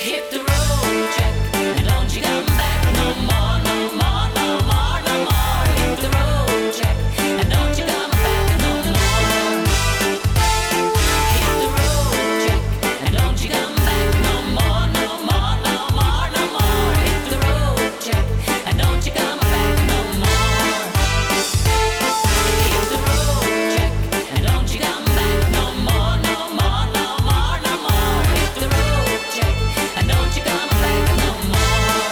Hit the road, Jack, and don't you come back no more, no more, no more, no more. Hit the road, Jack, and don't you come back no more. Hit the road, Jack, and don't you come back no more, no more, no more, no more. Hit the road, Jack, and don't you come back no more. Hit the road, Jack, and don't you come back no more, no more, no more, no more. Hit the road, Jack, and don't you come back no more.